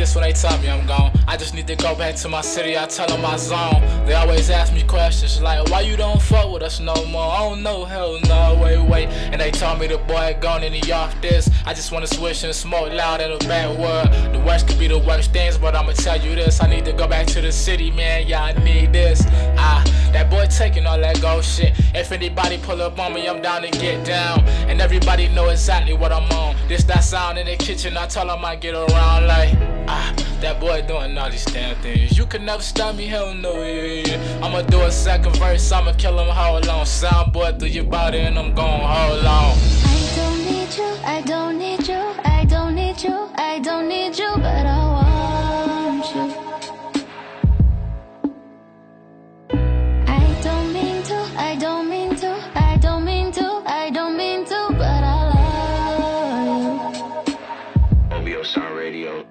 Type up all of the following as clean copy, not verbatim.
this when they tell me I'm gone. I just need to go back to my city, I tell them my zone. They always ask me questions like, why you don't fuck with us no more? I don't know, hell no, wait. And they told me the boy gone and he off this. I just wanna switch and smoke loud in a bad word. The worst could be the worst things, but I'ma tell you this. I need to go back to the city, man, yeah, I need this. That boy taking all that gold shit. If anybody pull up on me, I'm down to get down. And everybody know exactly what I'm on. This that sound in the kitchen, I tell him I get around like that boy doing all these damn things. You can never stop me, hell no, yeah. I'ma do a second verse, I'ma kill him, hold on. Soundboy through your body and I'm gon' hold on. I don't need you, I don't need you, I don't need you, I don't need you, but I want you. I don't mean to, I don't mean to, I don't mean to, I don't mean to, but I love you. OBO Sound Radio.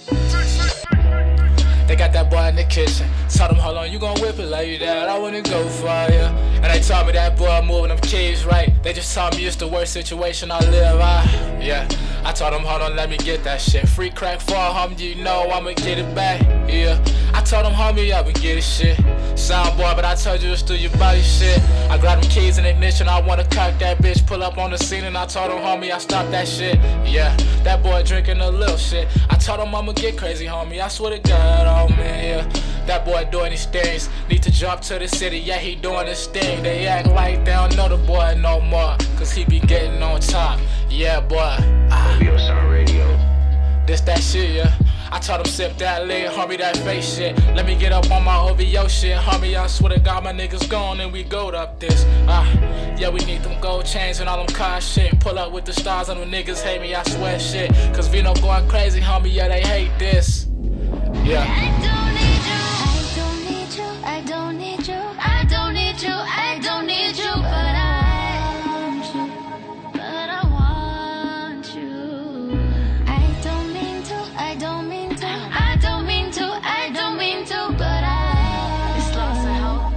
They got that boy in the kitchen. Told him, hold on, you gon' whip it like that. I wanna go for ya. And they told me that boy moving them keys right. They just told me it's the worst situation I live. Yeah. I told him, hold on, let me get that shit. Free crack for a homie, you know I'ma get it back. Yeah. I told him, homie, up and get it shit. Sound boy, but I told you it's through your body shit. I grabbed them keys in ignition, I wanna cock that bitch. Pull up on the scene and I told him, homie, I stopped that shit. Yeah, that boy drinking a little shit. I told him I'ma get crazy, homie, I swear to God, oh man, yeah. That boy doing these things, need to jump to the city, yeah, he doing his thing. They act like they don't know the boy no more, cause he be getting on top. Yeah, boy. OBO Sound Radio. This that shit, yeah. I told him sip that leg, homie, that face shit. Let me get up on my OVO shit, homie. I swear to God, my niggas gone and we gold up this. Yeah, we need them gold chains and all them car shit. Pull up with the stars and them niggas hate me, I swear shit. Cause Vino going crazy, homie, yeah, they hate this. Yeah. I don't need you, I don't need you, I don't need you, I don't need you, I don't need you, but I want you, but I want you. I don't mean to, I don't mean to, I don't mean to, I don't mean to, but I It's lost and hope.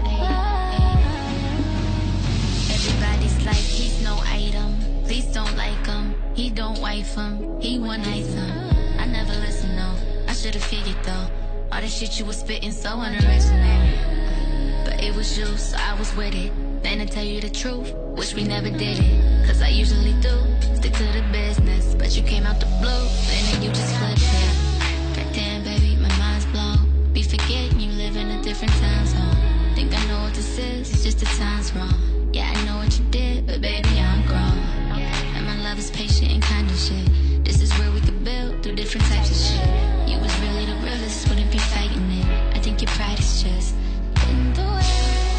Everybody's like he's no item. Please don't like him. He don't wife him. He one night him. I never listen, no. I should've figured though. All the shit you was spitting so unoriginal. But it was you, so I was with it. Then to tell you the truth, wish we never did it. Cause I usually do, stick to the business. But you came out the blue, and then you just flipped it. Goddamn baby, my mind's blown. Be forgetting you live in a different time zone. Think I know what this is, it's just the time's wrong. Yeah, I know what you did, but baby, I'm grown. And my love is patient and kind of shit. This is where we could build through different types of shit. You was really the realest, wouldn't be fighting it. I think your pride is just in the way.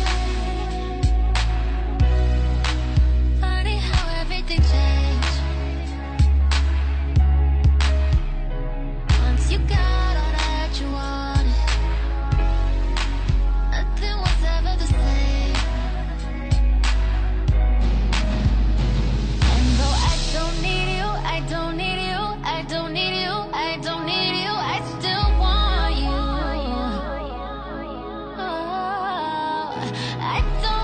Funny how everything changed once you got all that you wanted. Nothing was ever the same. And though I don't need you, I don't need you, I don't need you, I don't need you, I still want you. Oh, I don't